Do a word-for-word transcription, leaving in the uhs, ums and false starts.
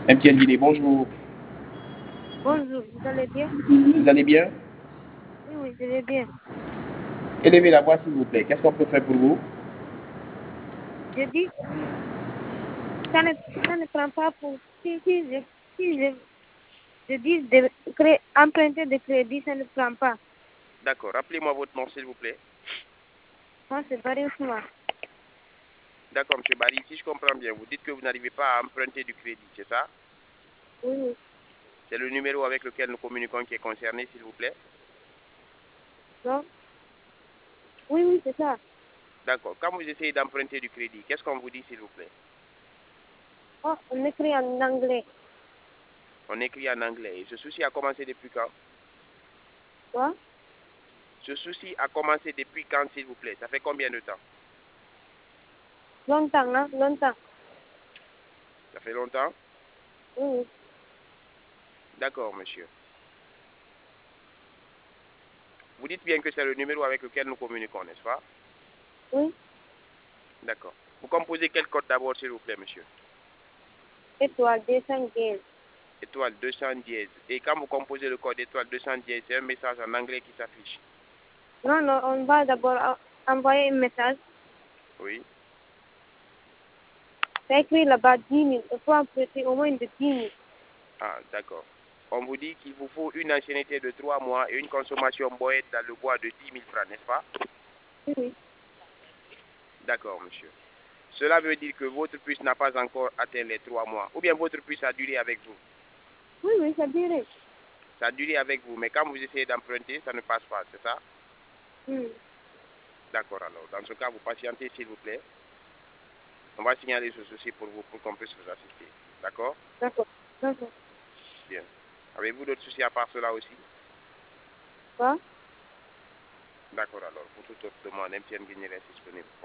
M T N Guinée, bonjour. Bonjour, vous allez bien? Vous allez bien? Oui, oui, je vais bien. Élevez la voix, s'il vous plaît. Qu'est-ce qu'on peut faire pour vous? Je dis, ça ne, ça ne prend pas pour... Si, si, je, si je, je dis de créer, emprunter de crédit, ça ne prend pas. D'accord. Rappelez-moi votre nom, s'il vous plaît. Moi, c'est Barry Ousmane. D'accord, M. Barry, si je comprends bien, vous dites que vous n'arrivez pas à emprunter du crédit, c'est ça? Oui, oui. C'est le numéro avec lequel nous communiquons qui est concerné, s'il vous plaît? Non? Oui, oui, c'est ça. D'accord. Quand vous essayez d'emprunter du crédit, qu'est-ce qu'on vous dit, s'il vous plaît? Oh, on écrit en anglais. On écrit en anglais. Et ce souci a commencé depuis quand? Quoi? Ce souci a commencé depuis quand, s'il vous plaît? Ça fait combien de temps? Longtemps, hein? Longtemps. Ça fait longtemps? Oui, oui. D'accord, monsieur. Vous dites bien que c'est le numéro avec lequel nous communiquons, n'est-ce pas? Oui. D'accord. Vous composez quel code d'abord, s'il vous plaît, monsieur? Étoile deux cent quinze. Étoile deux cent dièse. Et quand vous composez le code étoile deux cent dièse, c'est un message en anglais qui s'affiche. Non, non, on va d'abord en- envoyer un message. Oui. C'est écrit là-bas dix mille. Il faut emprunter au moins de dix mille. Ah, d'accord. On vous dit qu'il vous faut une ancienneté de trois mois et une consommation moyenne dans le bois de dix mille francs, n'est-ce pas? Oui, oui. D'accord, monsieur. Cela veut dire que votre puce n'a pas encore atteint les trois mois. Ou bien votre puce a duré avec vous. Oui, oui, ça dirait. Ça a duré avec vous, mais quand vous essayez d'emprunter, ça ne passe pas, c'est ça? Hmm. D'accord, alors. Dans ce cas, vous patientez, s'il vous plaît. On va signaler ce souci pour vous, pour qu'on puisse vous assister. D'accord? D'accord, d'accord. Bien. Avez-vous d'autres soucis à part cela aussi? Quoi? D'accord, alors. Pour toute autre demande, M T N Guinée reste disponible.